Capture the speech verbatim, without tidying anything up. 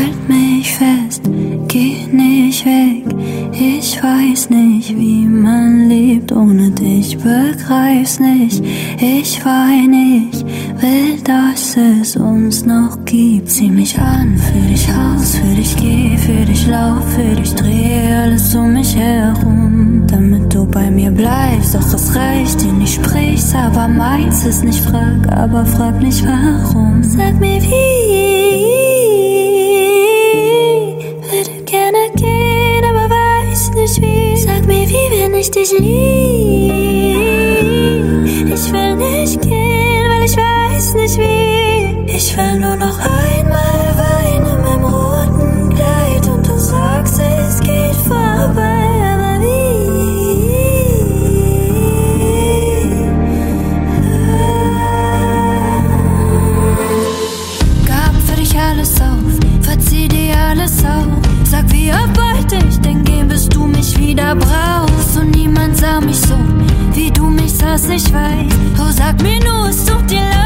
Halt mich fest, geh nicht weg. Ich weiß nicht, wie man lebt ohne dich, begreif's nicht. Ich weine, ich will, dass es uns noch gibt. Zieh mich an, für dich raus, für dich geh, für dich lauf, für dich dreh alles um mich herum, damit du bei mir bleibst. Doch es reicht dir nicht, sprichst, aber meins ist nicht. Frag, aber frag nicht warum. Sag mir wie. Würde gerne gehen, aber weiß nicht wie. Sag mir wie, wenn ich dich lieb. Ich will nicht gehen, weil ich weiß nicht wie. Ich will nur noch einmal weinen in meinem roten Kleid und du sagst, es geht vorbei, aber wie? Gab für dich alles auf, verzieh dir alles auf. Sag, wie oft wollte ich denn gehen, bis du mich wieder brauchst. Und niemand sah mich so, wie du mich sahst, ich weiß. Oh, sag mir nur, es tut dir leid.